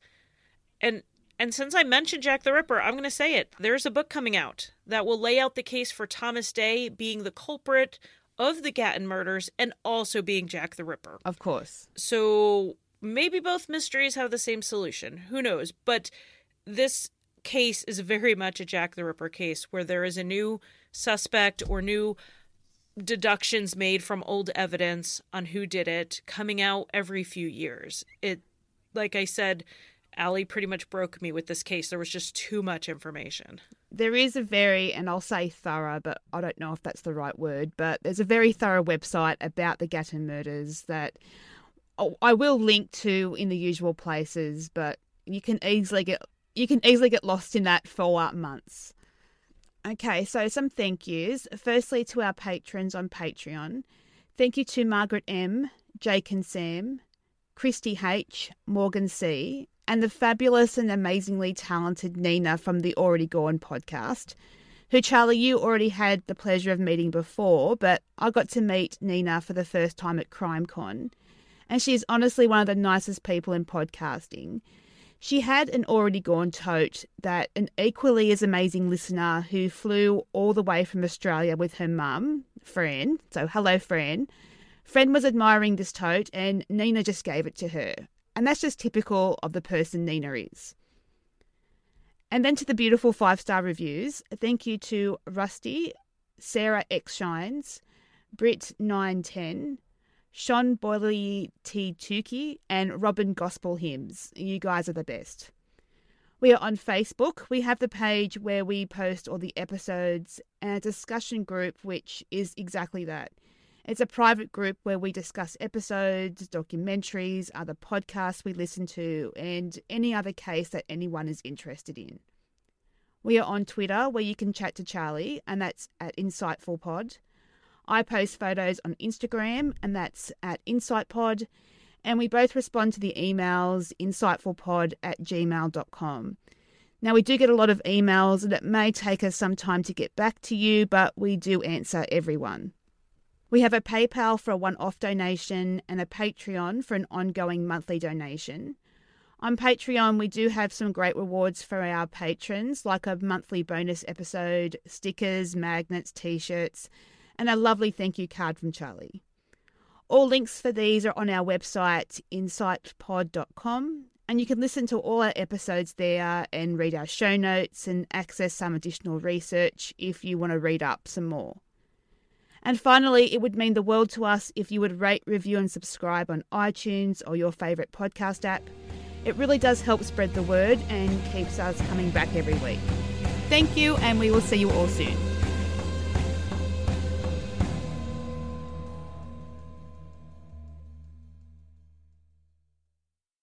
And and since I mentioned Jack the Ripper, I'm going to say it. There's a book coming out that will lay out the case for Thomas Day being the culprit of the Gatton murders and also being Jack the Ripper. Of course. So maybe both mysteries have the same solution. Who knows? But this case is very much a Jack the Ripper case where there is a new suspect or new deductions made from old evidence on who did it coming out every few years. It, like I said, Allie pretty much broke me with this case. There was just too much information. There is a very, and I'll say thorough, but I don't know if that's the right word, but there's a very thorough website about the Gatton murders that I will link to in the usual places, but you can easily get you can easily get lost in that for months. Okay, so some thank yous. Firstly, to our patrons on Patreon. Thank you to Margaret M, Jake and Sam, Christy H, Morgan C, and the fabulous and amazingly talented Nina from the Already Gone podcast, who, Charlie, you already had the pleasure of meeting before, but I got to meet Nina for the first time at CrimeCon, and she's honestly one of the nicest people in podcasting. She had an Already Gone tote that an equally as amazing listener who flew all the way from Australia with her mum, Fran, so hello Fran. Fran was admiring this tote and Nina just gave it to her. And that's just typical of the person Nina is. And then to the beautiful five-star reviews. Thank you to Rusty, Sarah X Shines, Brit nine ten, Sean Boyley T. Tukey, and Robin Gospel Hymns. You guys are the best. We are on Facebook. We have the page where we post all the episodes and a discussion group, which is exactly that. It's a private group where we discuss episodes, documentaries, other podcasts we listen to, and any other case that anyone is interested in. We are on Twitter, where you can chat to Charlie, and that's at InsightfulPod. I post photos on Instagram, and that's at InsightPod. And we both respond to the emails, insightfulpod at gmail dot com. Now, we do get a lot of emails, and it may take us some time to get back to you, but we do answer everyone. We have a PayPal for a one-off donation and a Patreon for an ongoing monthly donation. On Patreon, we do have some great rewards for our patrons, like a monthly bonus episode, stickers, magnets, T-shirts, and a lovely thank you card from Charlie. All links for these are on our website, insight pod dot com, and you can listen to all our episodes there and read our show notes and access some additional research if you want to read up some more. And finally, it would mean the world to us if you would rate, review and subscribe on iTunes or your favourite podcast app. It really does help spread the word and keeps us coming back every week. Thank you, and we will see you all soon.